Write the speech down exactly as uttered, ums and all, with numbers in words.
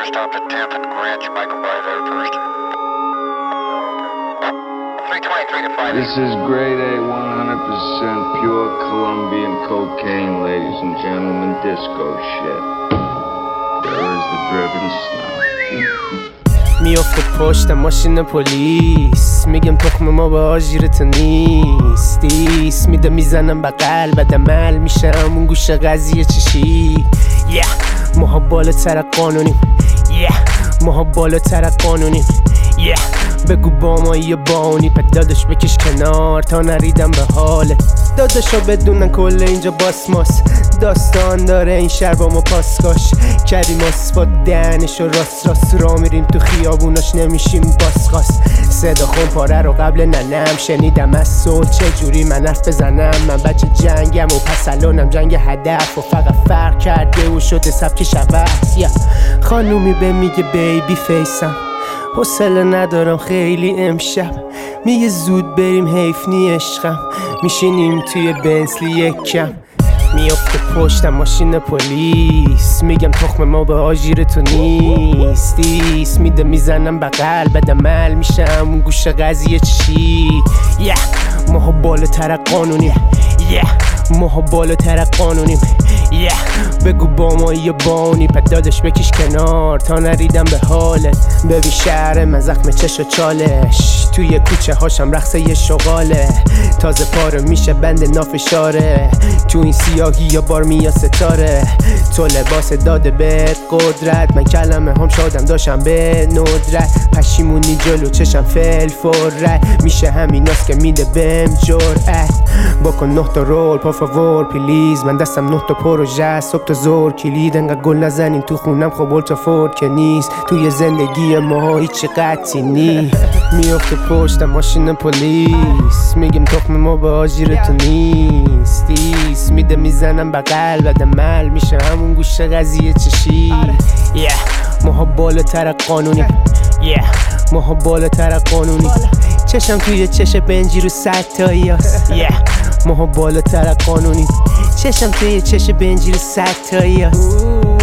first off the tenth and Grant, Michael by there first. three twenty-three to five. This is grade A, one hundred percent pure Colombian cocaine, ladies and gentlemen, disco shit. There is the driven snow. میافته پشت ماشین پلیس، میگم تخم ما به آژیرت نیست. دیس میده میزنم بغل بعد عمل میشم اون گوشه قضیه چشی. yeah. ماها بالاتر قانونیم yeah. ماها بالاتر قانونیم yeah. بگو با ما یه بانی پد دادش بکش کنار تا نریدم به حاله. داداشا بدونن کل اینجا باسماس داستان داره این شهر با ما پاسکاش کردیم آسفات دهنش و راست راست را میریم تو خیابوناش نمیشیم باسخاست. صدا خون پاره رو قبل ننم شنیدم از صلح چجوری من حرف بزنم. من بچه جنگم و پس الانم جنگ هدف و فقط فرق کرده و شده سبک شبست. yeah. خانومی به میگه بیبی فیسم حوصله ندارم خیلی امشب. میگه زود بریم حیف نی عشقم میشینیم توی بنسلی یکم. میافته پشتم ماشین پلیس، میگم تخم ما به آژیر تو نیستیست. میده میزنم بغل بعد عمل میشم اون گوشه قضیه چی. yeah. ماها بالاتر قانونیم yeah. ماها بالاتر قانونیم yeah. بگو با ما یه بانی پد دادش بکش کنار تا نریدم به حالت. ببین شهر من زخم چش و چالش توی کوچه هاشم رقصه یه شغاله. تازه پاره میشه بند نافشاره تو این سیاهی یا بار میا ستاره. تو لباس داده به قدرت من کلمه هم شادم داشتم به ندرت. پشیمونی جلو چشم فل فرت میشه همیناست که میده بهم جرأت. بکن نه تا رول پا فاور پلیز من دستم نه تا پروژه صبح تا زور کلید انقدر گل نزنین تو خونم خب اولترا فورد که نیست توی زندگی ما هیچ قطعی نی. میافته پشت ماشین پلیس، میگم تخم ما به آژیر تو نیستیست. میده میزنم بغل بعد عمل میشه همون گوشه قضیه چشی. yeah. ماها بالاتر قانونیم yeah. ماها بالاتر قانونیم. چشم توی چش بنجی رو صد تاییاست yeah. ماها بالاتر قانونیم. چشم توی چش بنجی رو صد تاییاست